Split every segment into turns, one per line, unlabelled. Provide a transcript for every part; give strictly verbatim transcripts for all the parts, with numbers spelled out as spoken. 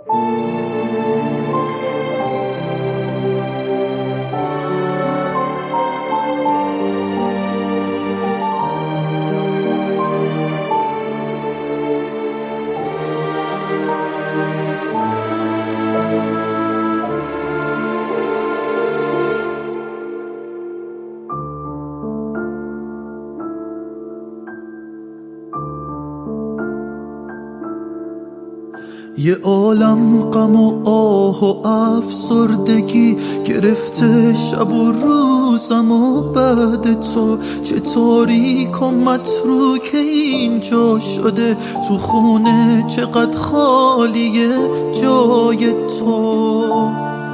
یه عالم غم و آه و افسردگی گرفته شب و روزم و بعد تو چه تاریک و متروک اینجا شده، تو خونه چقدر خالیه جای تو.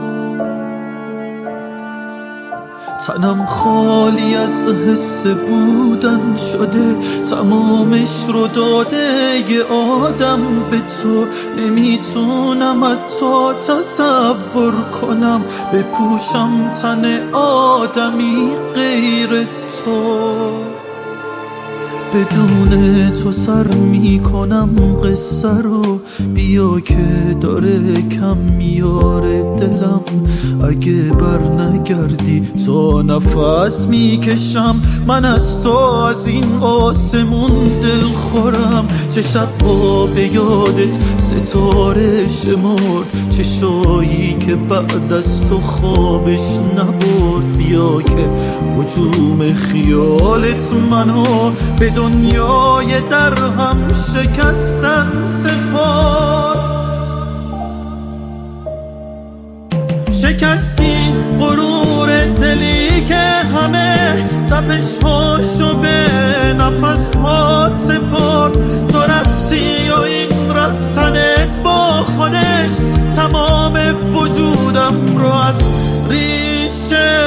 تنم خالی از حس بودن شده، تمامش رو داده یه آدم به تو. نمیتونم حتی تصور کنم بپوشم تن آدمی غیر تو. بدون تو سر میکنم قصه رو، بیا که داره کم میاره دلم. اگه بر نگردی تا نفس میکشم من از تو، از این آسمون دل خورم. چه شب‌ها به یادت ستاره شمرد، چه شایی که بعد از تو خوابش نبرد. بیا که هجوم خیالت منو به دنیای در هم شکستن سپار. شکستی غرور دلی که همه تپش‌هاشو به نفس‌هات سپرد. تو رفتی و این رفتنت با خودش تمام وجودم رو از ریشه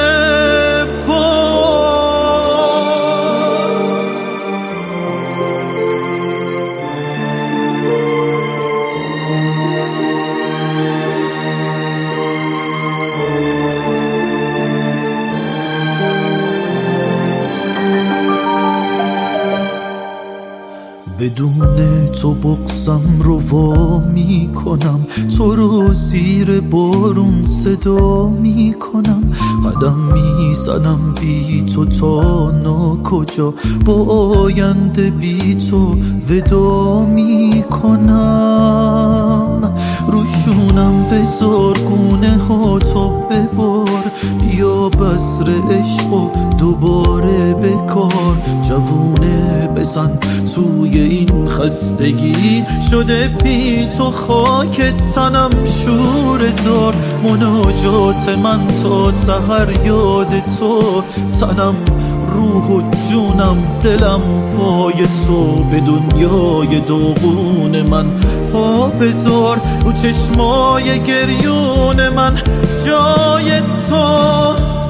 بدون تو بغضم رو وا می کنم، تو رو زیر بارون صدا می کنم. قدم می زنم بی تو تا ناکجا، با آینده بی تو ودا می کنم. روشونم بذار گونه ها تو ببار، بیا بذر عشق و دوباره بکار. جوونه بزن توی این خستگی شده بی تو خاک تنم شور زار. مناجات من تا سحر یاد تو، تنم روح و جونم دلم پای تو. به دنیای داغون من پا بذار، رو چشمای گریون من جای تو.